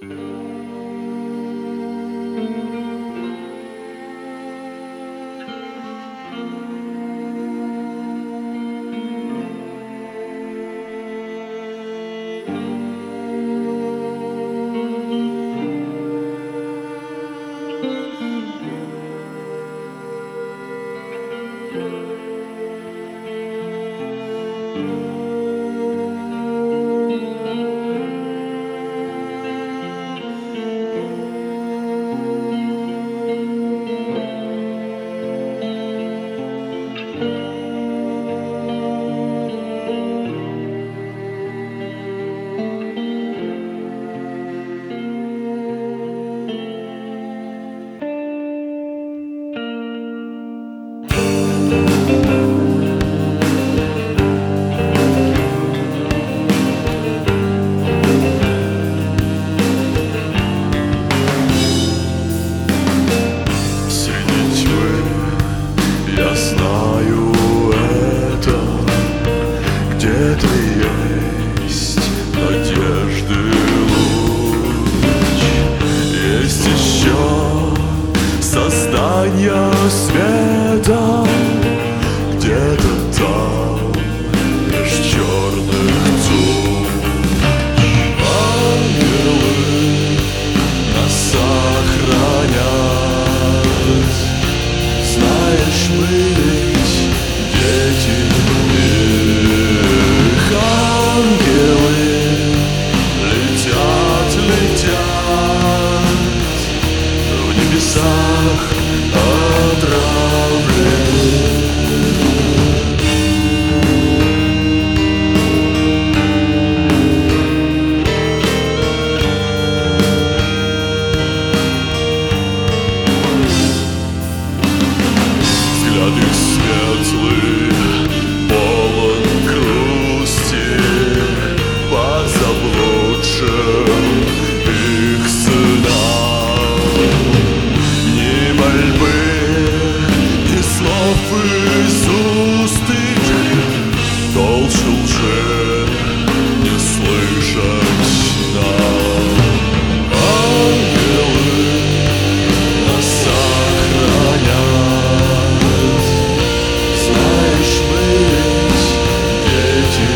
Я знаю это, где-то есть надежды луч. Есть еще создание света, где-то там меж черных туч. Ангелы нас охранят. Знаешь, мы ведь дети их. Ангелы летят, летят в небесах отравлены. Взгляд их светлый, полон грусти по заблудшим их сынам. Ни мольбы, ни слов из уст их, толще лжи не слышать нам. Ангелы нас охранят. Знаешь, мы ведь дети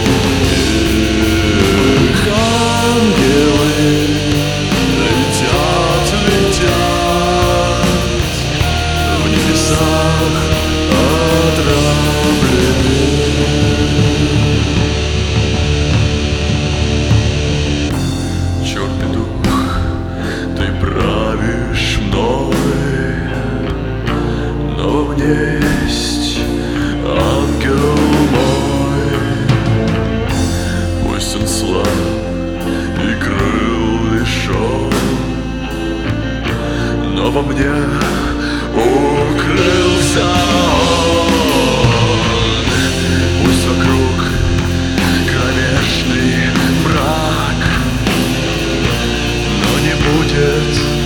их. Ангелы летят, летят в небесах отравлены. Черт, петух, ты правишь мной, но во мне есть ангел мой. Пусть он слаб и крыл лишен, но во мне укрылся он. Пусть вокруг кромешный мрак, но не будет